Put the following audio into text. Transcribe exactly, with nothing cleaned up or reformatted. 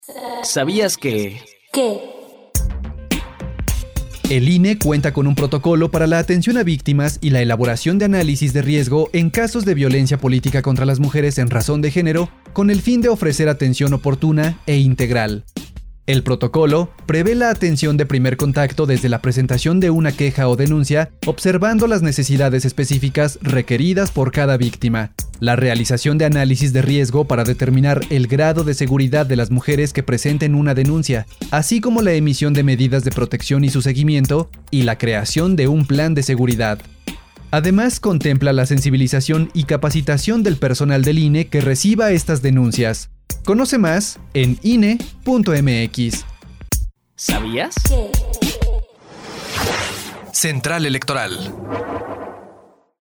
¿Sabías que...? ¿Qué? El I N E cuenta con un protocolo para la atención a víctimas y la elaboración de análisis de riesgo en casos de violencia política contra las mujeres en razón de género, con el fin de ofrecer atención oportuna e integral. El protocolo prevé la atención de primer contacto desde la presentación de una queja o denuncia, observando las necesidades específicas requeridas por cada víctima, la realización de análisis de riesgo para determinar el grado de seguridad de las mujeres que presenten una denuncia, así como la emisión de medidas de protección y su seguimiento, y la creación de un plan de seguridad. Además, contempla la sensibilización y capacitación del personal del I N E que reciba estas denuncias. Conoce más en I N E punto M X. ¿Sabías? ¿Qué? Central Electoral.